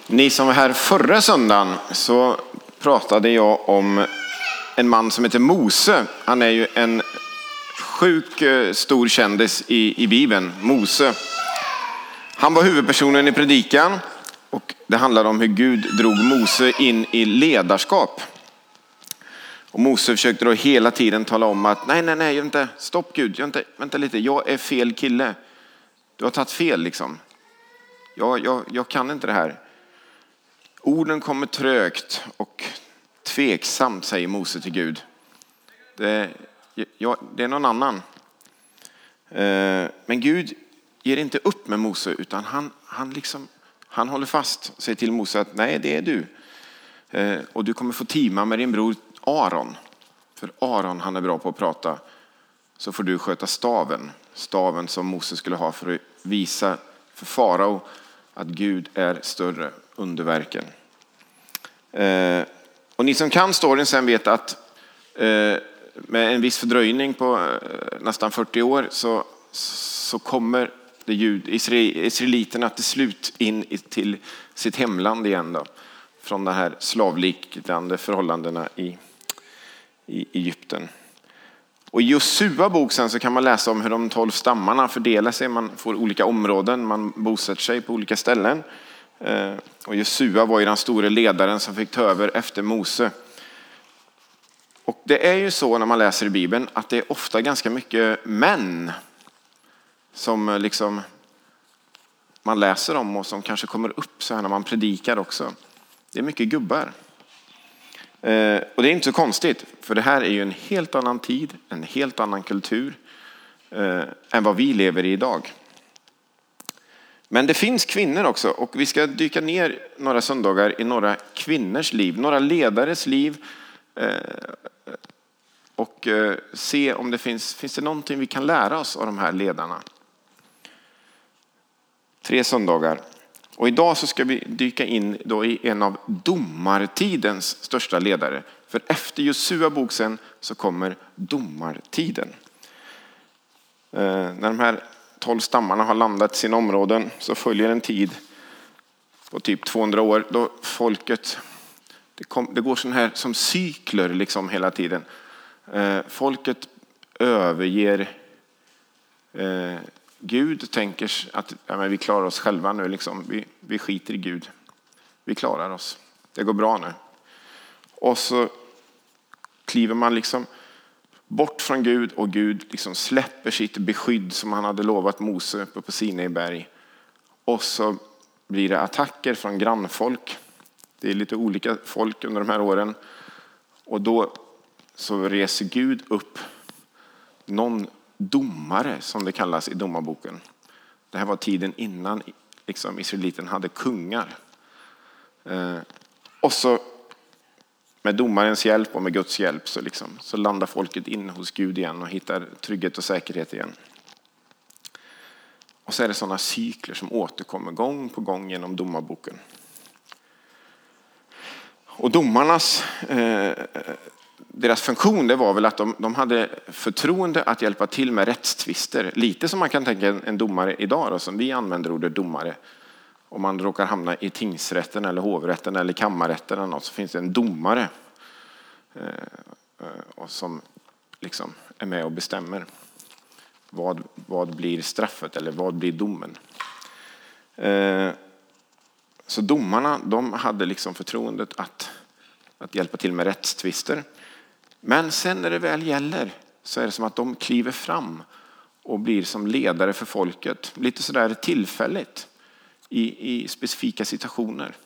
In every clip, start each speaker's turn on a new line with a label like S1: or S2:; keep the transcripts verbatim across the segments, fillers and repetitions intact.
S1: Ni som var här förra söndagen så pratade jag om en man som heter Mose. Han är ju en sjuk stor kändis i, i Bibeln, Mose. Han var huvudpersonen i predikan och det handlar om hur Gud drog Mose in i ledarskap. Och Mose försökte då hela tiden tala om att nej, nej, nej, inte, stopp Gud, jag inte, vänta lite, jag är fel kille. Du har tagit fel liksom. Jag, jag, jag kan inte det här. Orden kommer trögt och tveksamt, säger Mose till Gud. Det, ja, det är någon annan. Men Gud ger inte upp med Mose utan han, han, liksom, han håller fast och säger till Mose att nej, det är du. Och du kommer få teama med din bror Aron. För Aron, han är bra på att prata. Så får du sköta staven. Staven som Mose skulle ha för att visa för farao att Gud är större underverken. Eh, och ni som kan storyn sen vet att eh, med en viss fördröjning på eh, nästan fyrtio år så, så kommer det jud, israeliterna till slut in i, till sitt hemland igen då. Från de här slavliknande förhållandena i, i Egypten. Och i Josua bok sen så kan man läsa om hur de tolv stammarna fördelar sig. Man får olika områden, man bosätter sig på olika ställen. Och Josua var ju den stora ledaren som fick ta över efter Mose. Och det är ju så när man läser i Bibeln att det är ofta ganska mycket män som liksom man läser om och som kanske kommer upp så här när man predikar också. Det är mycket gubbar. Och det är inte så konstigt, för det här är ju en helt annan tid, en helt annan kultur än vad vi lever i idag. Men det finns kvinnor också och vi ska dyka ner några söndagar i några kvinnors liv, några ledares liv och se om det finns, finns det någonting vi kan lära oss av de här ledarna. Tre söndagar. Och idag så ska vi dyka in då i en av domartidens största ledare. För efter Josua bok sen så kommer domartiden. Eh, när de här tolv stammarna har landat i sina områden så följer en tid på typ tvåhundra år då folket, det, kom, det går sån här som cykler liksom hela tiden. Eh, folket överger eh, Gud tänker att ja, men vi klarar oss själva nu. Liksom. Vi, vi skiter i Gud. Vi klarar oss. Det går bra nu. Och så kliver man liksom bort från Gud och Gud liksom släpper sitt beskydd som han hade lovat Mose uppe på Sinai berg. Och så blir det attacker från grannfolk. Det är lite olika folk under de här åren. Och då så reser Gud upp någon domare som det kallas i domarboken. Det här var tiden innan liksom, israeliten hade kungar. Eh, och så med domarens hjälp och med Guds hjälp så, liksom, så landar folket in hos Gud igen och hittar trygghet och säkerhet igen. Och så är det sådana cykler som återkommer gång på gång genom domarboken. Och domarnas eh, deras funktion det var väl att de, de hade förtroende att hjälpa till med rättstvister. Lite som man kan tänka en, en domare idag då, som vi använder ordet domare. Om man råkar hamna i tingsrätten eller hovrätten eller kammarrätten eller något så finns det en domare eh, och som liksom är med och bestämmer vad, vad blir straffet eller vad blir domen. Eh, så domarna de hade liksom förtroendet att, att hjälpa till med rättstvister. Men sen när det väl gäller så är det som att de kliver fram och blir som ledare för folket. Lite sådär tillfälligt i, i specifika situationer.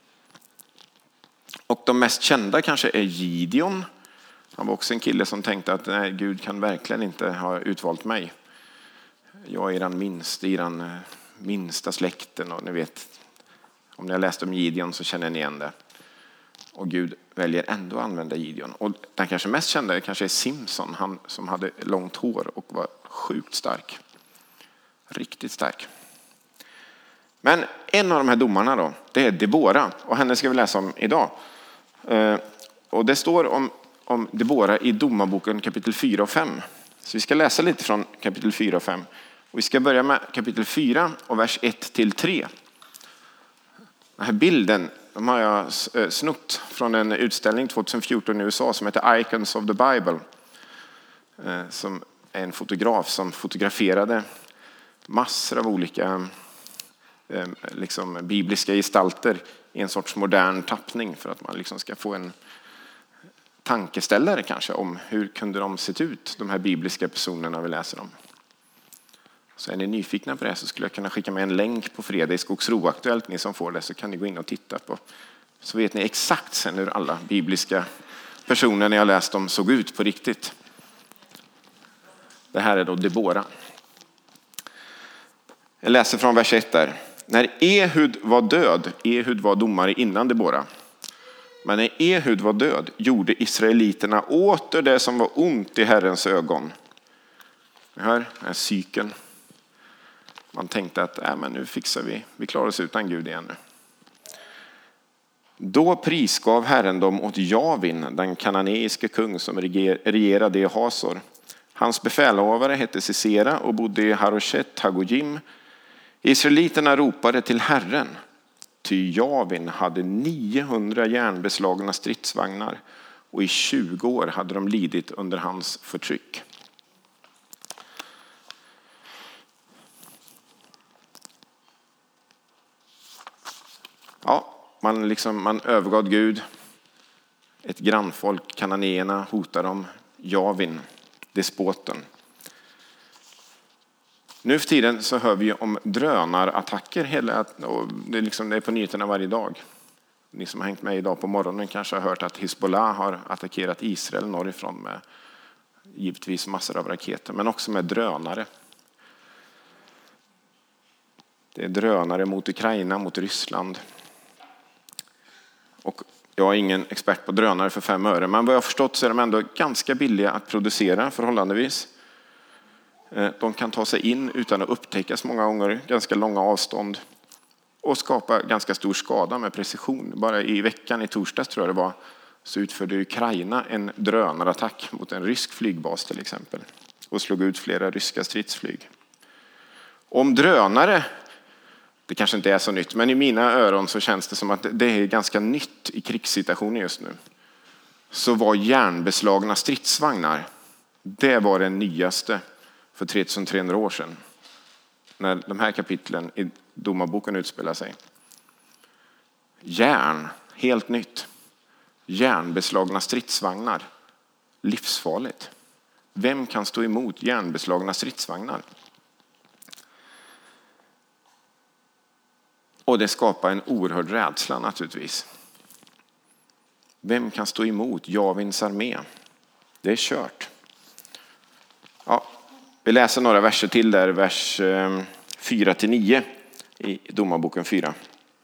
S1: Och de mest kända kanske är Gideon. Han var också en kille som tänkte att nej, Gud kan verkligen inte ha utvalt mig. Jag är den minsta i den minsta släkten och ni vet, om ni har läst om Gideon så känner ni igen det. Och Gud väljer ändå att använda Gideon. Och den kanske mest kända kanske är Simson. Han som hade långt hår och var sjukt stark. Riktigt stark. Men en av de här domarna då, det är Debora. Och henne ska vi läsa om idag. Och det står om, om Debora i domarboken kapitel fyra och fem. Så vi ska läsa lite från kapitel fyra och fem. Och vi ska börja med kapitel fyra och vers ett till tre. Den här bilden de har jag snott från en utställning tjugohundrafjorton i U S A som heter Icons of the Bible. Som är en fotograf som fotograferade massor av olika liksom, bibliska gestalter i en sorts modern tappning för att man liksom ska få en tankeställare kanske om hur kunde de sett ut, de här bibliska personerna vi läser om. Så är ni nyfikna på det så skulle jag kunna skicka med en länk på fredag i Skogsro Aktuellt. Ni som får det så kan ni gå in och titta på. Så vet ni exakt sen hur alla bibliska personer när jag läst dem såg ut på riktigt. Det här är då Debora. Jag läser från vers ett där. När Ehud var död, Ehud var domare innan Debora. Men när Ehud var död gjorde israeliterna åter det som var ont i Herrens ögon. Det här är cykeln. Man tänkte att äh, men nu fixar vi, vi klarar oss utan Gud igen nu. Då prisgav Herren dem åt Javin, den kananeiske kung som regerade i Hasor. Hans befälhavare hette Sisera och bodde i Haroshet Hagojim. Israeliterna ropade till Herren, ty Javin hade niohundra järnbeslagna stridsvagnar och i tjugo år hade de lidit under hans förtryck. Ja, man, liksom, man övergav Gud. Ett grannfolk, kananéerna, hotar dem. Javin, despoten. Nu för tiden så hör vi om drönarattacker. Hela, och det, är liksom, det är på nyheterna varje dag. Ni som har hängt med idag på morgonen kanske har hört att Hezbollah har attackerat Israel norrifrån med givetvis massor av raketer. Men också med drönare. Det är drönare mot Ukraina, mot Ryssland. Och jag är ingen expert på drönare för fem öre. Men vad jag har förstått så är de ändå ganska billiga att producera förhållandevis. De kan ta sig in utan att upptäckas många gånger, ganska långa avstånd. Och skapa ganska stor skada med precision. Bara i veckan, i torsdags tror jag det var, så utförde Ukraina en drönarattack mot en rysk flygbas till exempel. Och slog ut flera ryska stridsflyg. Om drönare, det kanske inte är så nytt, men i mina öron så känns det som att det är ganska nytt i krigssituationen just nu. Så var järnbeslagna stridsvagnar, det var det nyaste för tretusen trehundra år sedan. När de här kapitlen i domarboken utspelar sig. Järn, helt nytt. Järnbeslagna stridsvagnar, livsfarligt. Vem kan stå emot järnbeslagna stridsvagnar? Och det skapar en oerhörd rädsla naturligtvis. Vem kan stå emot Javins armé? Det är kört. Ja, vi läser några verser till där, vers fyra till nio i domarboken fyra.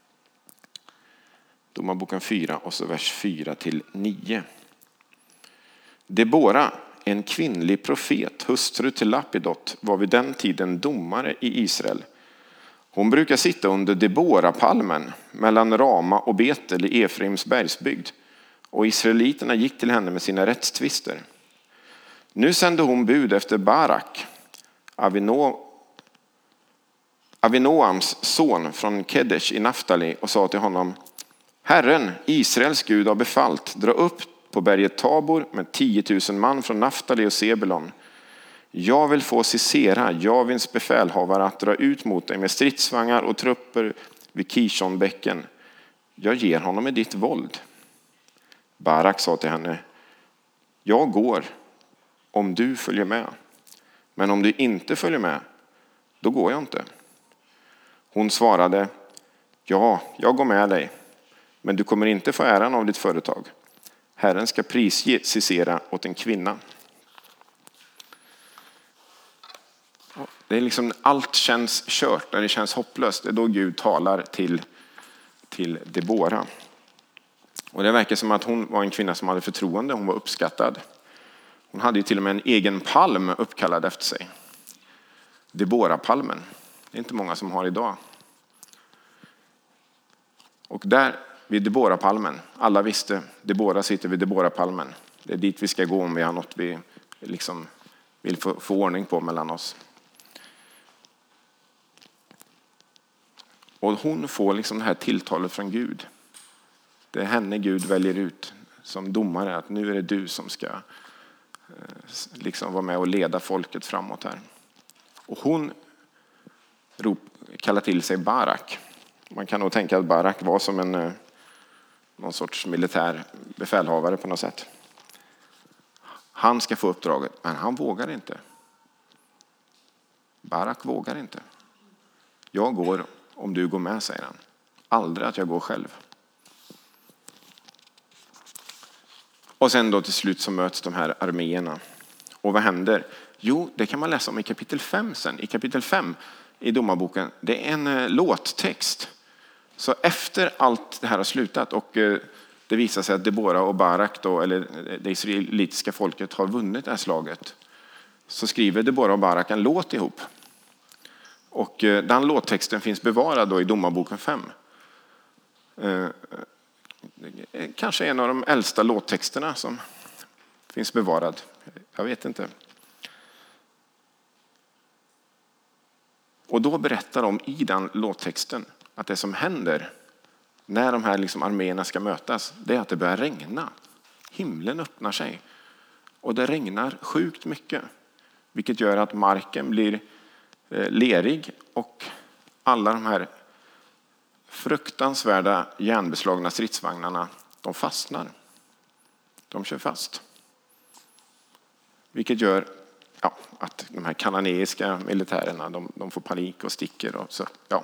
S1: Domarboken fyra och så vers fyra till nio. Debora, en kvinnlig profet, hustru till Lapidot, var vid den tiden domare i Israel. Hon brukar sitta under Debora-palmen mellan Rama och Betel i Efraims bergsbygd. Och israeliterna gick till henne med sina rättstvister. Nu sände hon bud efter Barak, Avino, Avinoams son från Kedesh i Naftali, och sa till honom: Herren, Israels Gud, har befallt, dra upp på berget Tabor med tiotusen man från Naftali och Sebulon. Jag vill få Sisera, Javins befälhavare, att dra ut mot dig med stridsvagnar och trupper vid Kishonbäcken. Jag ger honom med ditt våld. Barak sa till henne: jag går om du följer med. Men om du inte följer med, då går jag inte. Hon svarade: ja, jag går med dig. Men du kommer inte få äran av ditt företag. Herren ska prisge Sisera åt en kvinna. Det är liksom, allt känns kört, när det känns hopplöst. Det är då Gud talar till, till Debora. Och det verkar som att hon var en kvinna som hade förtroende, hon var uppskattad. Hon hade ju till och med en egen palm uppkallad efter sig. Debora-palmen. Det är inte många som har idag. Och där vid Debora-palmen, alla visste, Debora sitter vid Debora-palmen. Det är dit vi ska gå om vi har något vi liksom vill få, få ordning på mellan oss. Och hon får liksom det här tilltalet från Gud. Det är henne Gud väljer ut som domare, att nu är det du som ska liksom vara med och leda folket framåt här. Och hon rop, kallar till sig Barak. Man kan nog tänka att Barak var som en någon sorts militär befälhavare på något sätt. Han ska få uppdraget, men han vågar inte. Barak vågar inte. Jag går om du går med, säger han. Aldrig att jag går själv. Och sen då till slut så möts de här arméerna. Och vad händer? Jo, det kan man läsa om i kapitel fem sen. I kapitel fem i domarboken, det är en eh, låttext. Så efter allt det här har slutat och eh, det visar sig att Debora och Barak, då, eller det israelitiska folket, har vunnit det här slaget, så skriver Debora och Barak en låt ihop. Och eh, den låttexten finns bevarad då i domarboken fem. Eh, kanske en av de äldsta låttexterna som finns bevarad. Jag vet inte. Och då berättar de i den låttexten att det som händer när de här liksom arméerna ska mötas, det är att det börjar regna. Himlen öppnar sig. Och det regnar sjukt mycket. Vilket gör att marken blir lerig och alla de här fruktansvärda järnbeslagna stridsvagnarna, de fastnar. De kör fast. Vilket gör ja, att de här kananeiska militärerna, de, de får panik och sticker. Och, så, ja.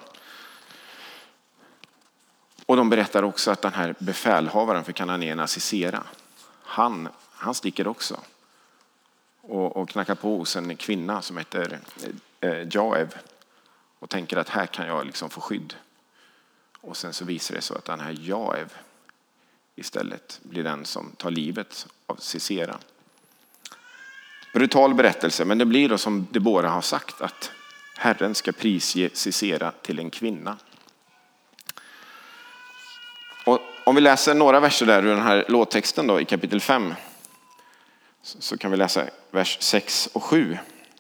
S1: och de berättar också att den här befälhavaren för kananéerna, Sisera, han, han sticker också. Och, och knackar på hos en kvinna som heter eh, Jaev. Och tänker att här kan jag liksom få skydd. Och sen så visar det så att den här Jaev istället blir den som tar livet av Sisera. Brutal berättelse, men det blir då som Debora har sagt, att Herren ska prisge Sisera till en kvinna. Och om vi läser några verser där ur den här låttexten då, i kapitel fem, så kan vi läsa vers sex och sju.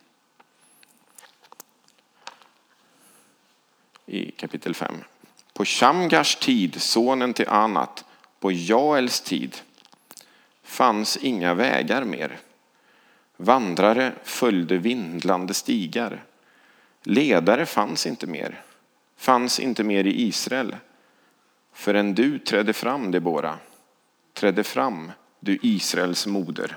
S1: I kapitel fem. På Shamgars tid, sonen till Anat, på Jaels tid, fanns inga vägar mer. Vandrare följde vindlande stigar. Ledare fanns inte mer. Fanns inte mer i Israel. Förrän du trädde fram, Debora. Trädde fram, du Israels moder.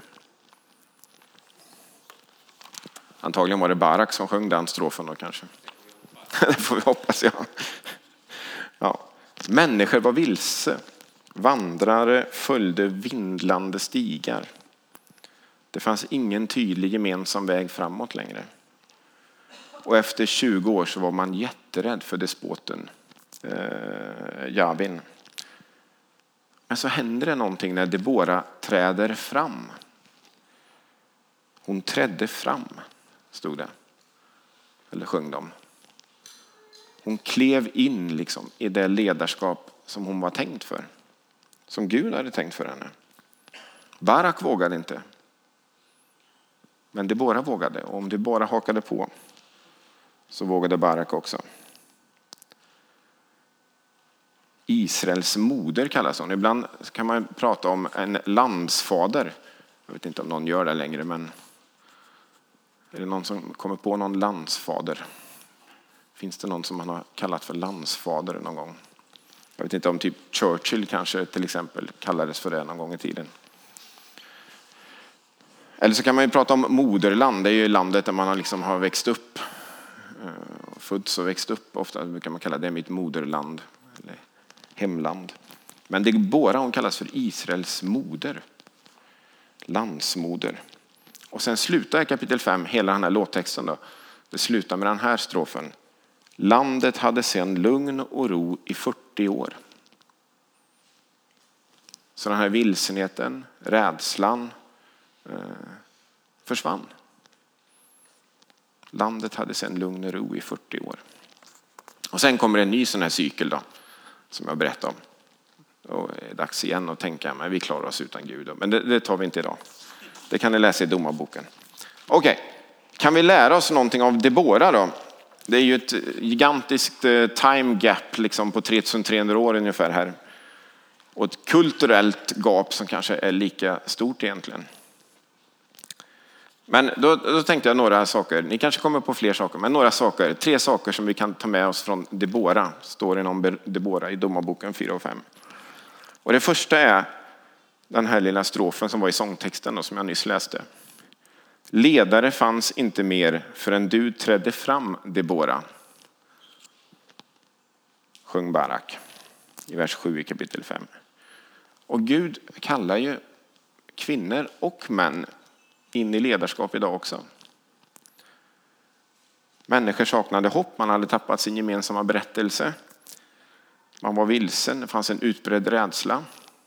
S1: Antagligen var det Barak som sjöng den strofen då kanske. Det får vi hoppas, ja. ja. Människor var vilse. Vandrare följde vindlande stigar. Det fanns ingen tydlig gemensam väg framåt längre. Och efter tjugo år så var man jätterädd för despoten eh, Jabin. Men så händer det någonting när Debora träder fram. Hon trädde fram, stod det. Eller sjöng de. Hon klev in liksom i det ledarskap som hon var tänkt för. Som Gud hade tänkt för henne. Barak vågade inte. Men Debora vågade. Och om Debora hakade på, så vågade Barak också. Israels moder kallas hon. Ibland kan man prata om en landsfader. Jag vet inte om någon gör det längre, men är det någon som kommer på någon landsfader? Finns det någon som man har kallat för landsfader någon gång? Jag vet inte om typ Churchill kanske till exempel kallades för det någon gång i tiden. Eller så kan man ju prata om moderland. Det är ju landet där man liksom har växt upp. Fötts och växt upp. Ofta brukar man kalla det mitt moderland. Eller hemland. Men Debora, hon kallas för Israels moder. Landsmoder. Och sen slutar i kapitel fem, hela den här låttexten då. Det slutar med den här strofen. Landet hade sedan lugn och ro i fyrtio år. Så den här vilsenheten, rädslan eh, försvann. Landet hade sedan lugn och ro i fyrtio år. Och sen kommer en ny sån här cykel då, som jag berättade om. Och det är dags igen att tänka, men vi klarar oss utan Gud. Men det, det tar vi inte idag. Det kan ni läsa i domarboken. Okej, okay. Kan vi lära oss någonting av Debora då? det är ju ett gigantiskt time gap liksom på tre tusen trehundra år ungefär här. Och ett kulturellt gap som kanske är lika stort egentligen. Men då, då tänkte jag några saker, ni kanske kommer på fler saker, men några saker, tre saker som vi kan ta med oss från Debora, står det om Debora i Domarboken fyra och fem. Och det första är den här lilla strofen som var i sångtexten och som jag nyss läste. Ledare fanns inte mer förrän du trädde fram, Debora. Sjung Barak i vers sju i kapitel fem. Och Gud kallar ju kvinnor och män in i ledarskap idag också. Människor saknade hopp, man hade tappat sin gemensamma berättelse. Man var vilsen, det fanns en utbredd rädsla.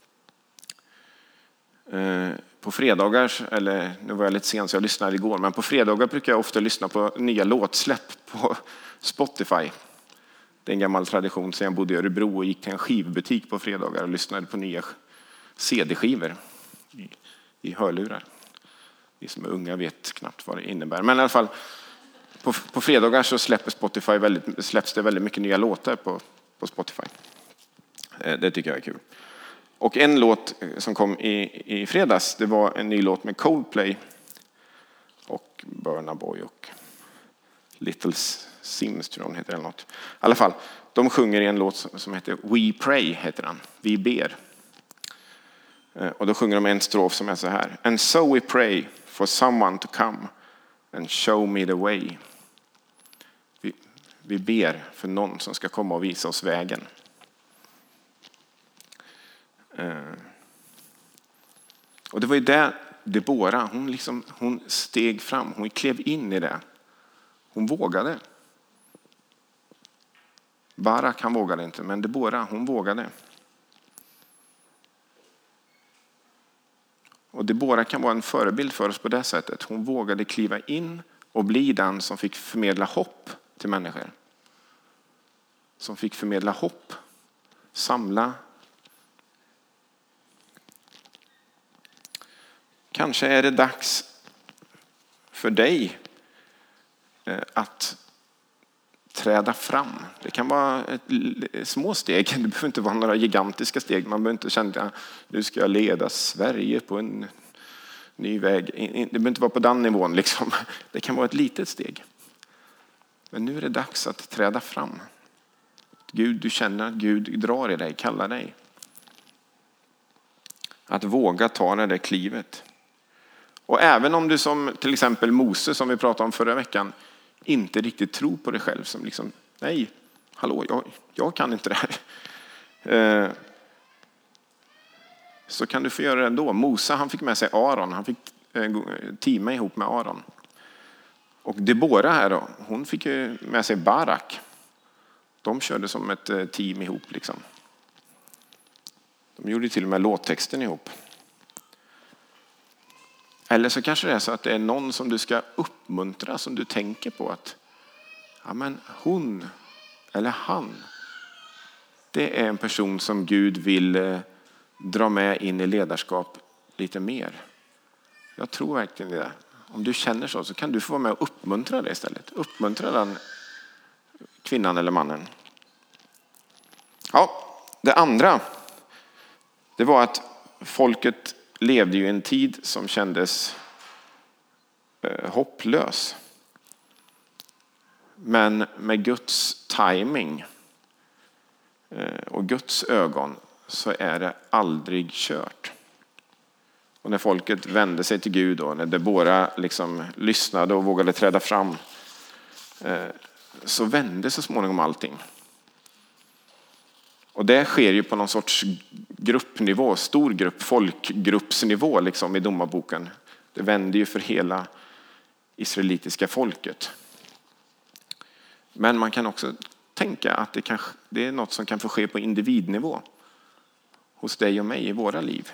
S1: På fredagar, eller nu var jag lite sen så jag lyssnade igår, men på fredagar brukar jag ofta lyssna på nya låtsläpp på Spotify. Det är en gammal tradition sedan jag bodde i Örebro och gick till en skivbutik på fredagar och lyssnade på nya C D-skivor i, i hörlurar. Vi som är unga vet knappt vad det innebär. Men i alla fall, på, på fredagar så släpper Spotify väldigt, släpps det väldigt mycket nya låtar på, på Spotify. Det tycker jag är kul. Och en låt som kom i, i fredags, det var en ny låt med Coldplay och Burna Boy och Little Sims tror jag hon heter eller något. I alla fall, de sjunger i en låt som heter We Pray, heter den. Vi ber. Och då sjunger de en strof som är så här. And so we pray for someone to come and show me the way. Vi, vi ber för någon som ska komma och visa oss vägen. Och det var ju där Debora, hon, liksom, hon steg fram, hon klev in i det. Hon vågade. Barak han vågade inte, men Debora hon vågade. Och Debora kan vara en förebild för oss på det sättet. Hon vågade kliva in och bli den som fick förmedla hopp till människor. Som fick förmedla hopp, samla. Kanske är det dags för dig att träda fram. Det kan vara ett små steg. Det behöver inte vara några gigantiska steg. Man behöver inte känna att nu ska jag leda Sverige på en ny väg. Det behöver inte vara på den nivån. Liksom. Det kan vara ett litet steg. Men nu är det dags att träda fram. Gud, du känner att Gud drar i dig, kallar dig. Att våga ta det där klivet. Och även om du som till exempel Mose som vi pratade om förra veckan inte riktigt tror på dig själv som liksom, nej, hallå, jag, jag kan inte det här. Eh, så kan du få göra det ändå. Mose han fick med sig Aron, han fick eh, teama ihop med Aron. Och Debora här då, hon fick ju med sig Barak. De körde som ett eh, team ihop liksom. De gjorde till och med låttexten ihop. Eller så kanske det är så att det är någon som du ska uppmuntra som du tänker på att ja, men hon eller han, det är en person som Gud vill eh, dra med in i ledarskap lite mer. Jag tror verkligen det. Om du känner så så kan du få vara med och uppmuntra det istället. Uppmuntra den kvinnan eller mannen. Ja, det andra det var att folket levde ju en tid som kändes eh, hopplös. Men med Guds timing eh, och Guds ögon så är det aldrig kört. Och när folket vände sig till Gud och när Debora liksom lyssnade och vågade träda fram eh, så vände så småningom allting. Och det sker ju på någon sorts gruppnivå, stor grupp, folkgruppsnivå liksom i domarboken. Det vänder ju för hela israelitiska folket. Men man kan också tänka att det, kanske, det är något som kan få ske på individnivå. Hos dig och mig i våra liv.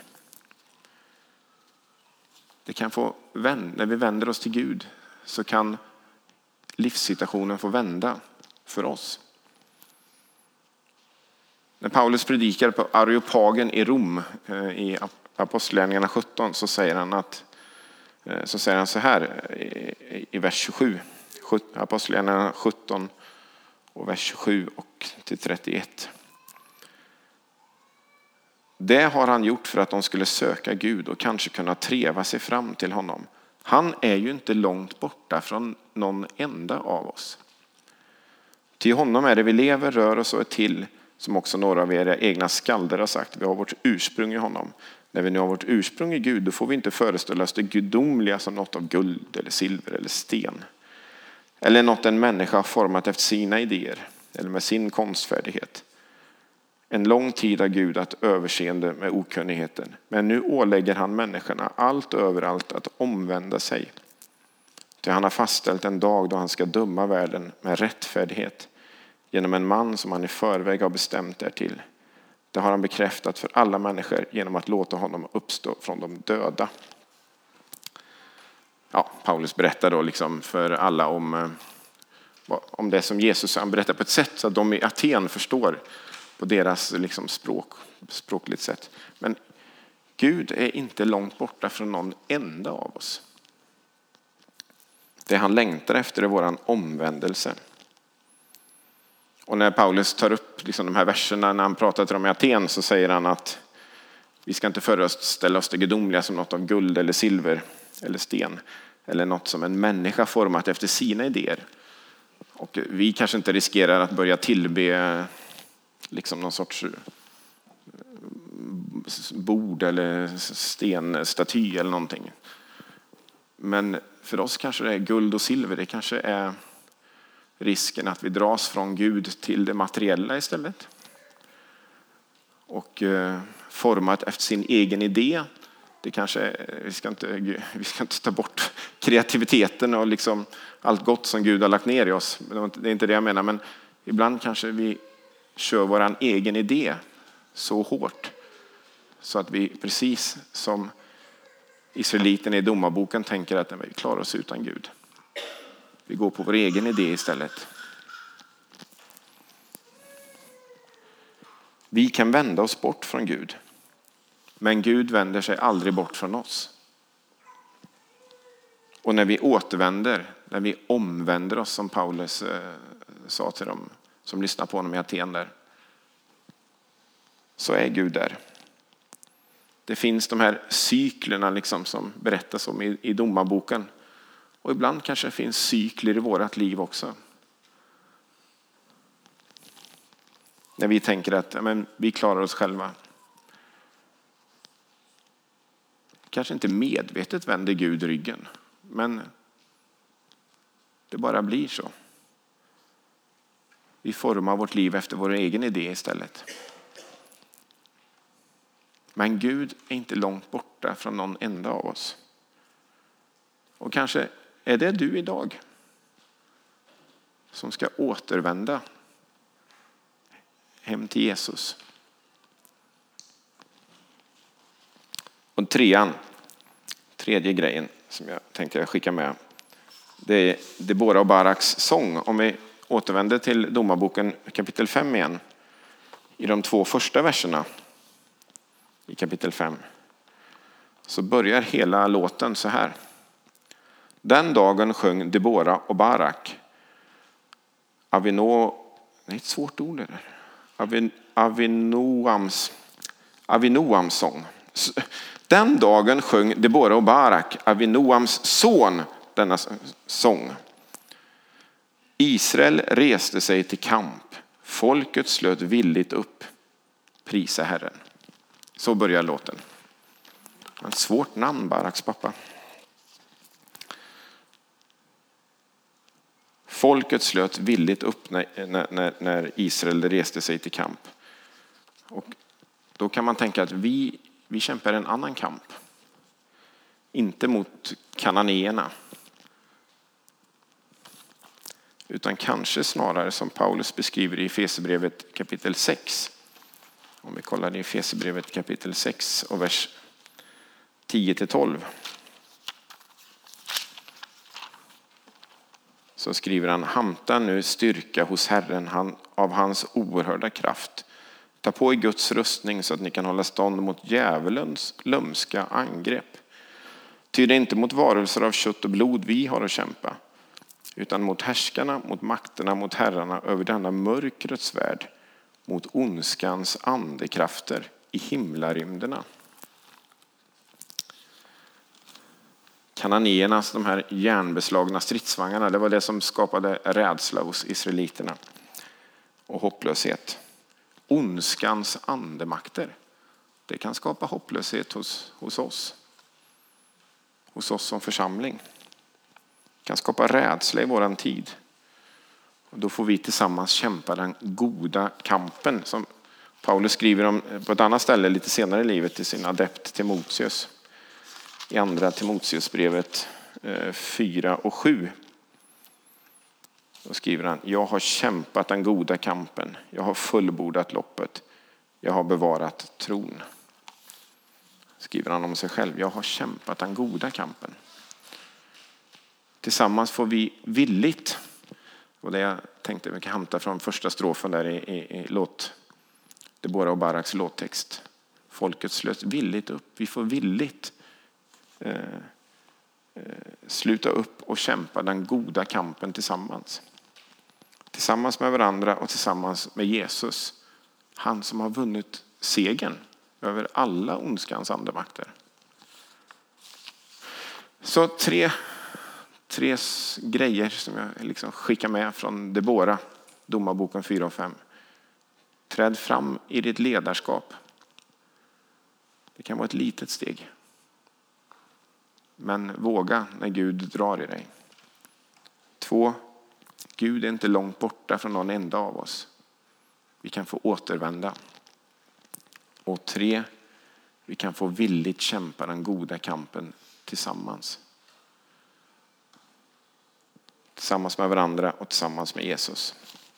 S1: Det kan få vända, när vi vänder oss till Gud så kan livssituationen få vända för oss. När Paulus predikar på Areopagen i Rom i Apostlagärningarna sjutton så säger han att så säger han så här i vers tjugosju. Apostlagärningarna sjutton och vers tjugosju och till trettioett. Det har han gjort för att de skulle söka Gud och kanske kunna treva sig fram till honom. Han är ju inte långt borta från någon enda av oss. Till honom är det vi lever, rör oss och är till, som också några av era egna skalder har sagt. Vi har vårt ursprung i honom. När vi nu har vårt ursprung i Gud, då får vi inte föreställa oss det gudomliga som något av guld eller silver eller sten. Eller något en människa har format efter sina idéer eller med sin konstfärdighet. En lång tid har Gud att överseende med okunnigheten. Men nu ålägger han människorna allt och överallt att omvända sig. Till han har fastställt en dag då han ska döma världen med rättfärdighet genom en man som han i förväg har bestämt därtill. Det har han bekräftat för alla människor genom att låta honom uppstå från de döda. Ja, Paulus berättar då liksom för alla om, om det som Jesus, han berättar på ett sätt så att de i Aten förstår på deras liksom språk, språkligt sätt. Men Gud är inte långt borta från någon enda av oss. Det han längtar efter är våran omvändelse. Och när Paulus tar upp liksom de här verserna när han pratar till dem i Aten, så säger han att vi ska inte föreställa oss det gudomliga som något av guld eller silver eller sten. Eller något som en människa format efter sina idéer. Och vi kanske inte riskerar att börja tillbe liksom någon sorts bord eller stenstaty eller någonting. Men för oss kanske det är guld och silver. Det kanske är risken att vi dras från Gud till det materiella istället. Och eh, format efter sin egen idé. Det kanske, vi ska inte, vi ska inte ta bort kreativiteten och liksom allt gott som Gud har lagt ner i oss. Det är inte det jag menar, men ibland kanske vi kör våran egen idé så hårt så att vi precis som israeliten i domarboken tänker att vi klarar oss utan Gud. Vi går på vår egen idé istället. Vi kan vända oss bort från Gud. Men Gud vänder sig aldrig bort från oss. Och när vi återvänder, när vi omvänder oss som Paulus eh, sa till dem som lyssnar på honom i Aten där, så är Gud där. Det finns de här cyklerna liksom som berättas om i, i domarboken. Och ibland kanske det finns cykler i vårat liv också. När vi tänker att ja, men, vi klarar oss själva. Kanske inte medvetet vänder Gud ryggen. Men det bara blir så. Vi formar vårt liv efter vår egen idé istället. Men Gud är inte långt borta från någon enda av oss. Och kanske är det du idag som ska återvända hem till Jesus. Och trean, tredje grejen som jag tänkte skicka med, det är Debora och Baraks sång. Om vi återvänder till domarboken kapitel fem igen, i de två första verserna i kapitel fem, så börjar hela låten så här. Den dagen sjöng Debora och Barak Avino, det är ett svårt ord det där. Avin, Avinoams Avinoams sång. Den dagen sjöng Debora och Barak, Avinoams son, denna sång. Israel reste sig till kamp. Folket slöt villigt upp. Prisa Herren. Så börjar låten. En svårt namn, Baraks pappa. Folket slöt villigt upp när, när, när Israel reste sig till kamp. Och då kan man tänka att vi, vi kämpar en annan kamp. Inte mot kananéerna. Utan kanske snarare som Paulus beskriver i Efesierbrevet kapitel sex. Om vi kollar i Efesierbrevet kapitel sex och vers tio till tolv. Så skriver han: Hamta nu styrka hos Herren han, av hans oerhörda kraft. Ta på i Guds rustning så att ni kan hålla stånd mot djävulens lömska angrepp. Ty det är inte mot varelser av kött och blod vi har att kämpa. utan mot härskarna, mot makterna, mot herrarna över denna mörkrets värld, mot ondskans andekrafter i himlarymderna. Kananéernas, de här järnbeslagna stridsvagnarna, det var det som skapade rädsla hos israeliterna och hopplöshet. Ondskans andemakter, det kan skapa hopplöshet hos, hos oss. Hos oss som församling. Det kan skapa rädsla i våran tid. Och då får vi tillsammans kämpa den goda kampen som Paulus skriver om på ett annat ställe lite senare i livet till sin adept Timoteus. I andra Timoteusbrevet fyra och sju. Då skriver han: jag har kämpat den goda kampen. Jag har fullbordat loppet. Jag har bevarat tron. Skriver han om sig själv. Jag har kämpat den goda kampen. Tillsammans får vi villigt. Och det jag tänkte vi kan hämta från första strofen där i, i, i låt. Debora och Baraks låttext. Folket slöt villigt upp. Vi får villigt eh, eh, sluta upp och kämpa den goda kampen tillsammans. Tillsammans med varandra och tillsammans med Jesus. Han som har vunnit segern över alla ondskans andemakter. Så tre, tre grejer som jag liksom skickar med från Debora, Domarboken fyra och fem. Träd fram i ditt ledarskap. Det kan vara ett litet steg. Men våga när Gud drar i dig. Två, Gud är inte långt borta från någon enda av oss. Vi kan få återvända. Och tre, vi kan få villigt kämpa den goda kampen tillsammans. Tillsammans med varandra och tillsammans med Jesus.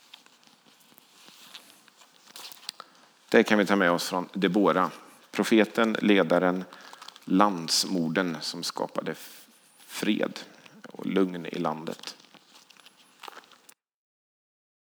S1: Det kan vi ta med oss från Debora. Profeten, ledaren, landsmorden som skapade fred och lugn i landet.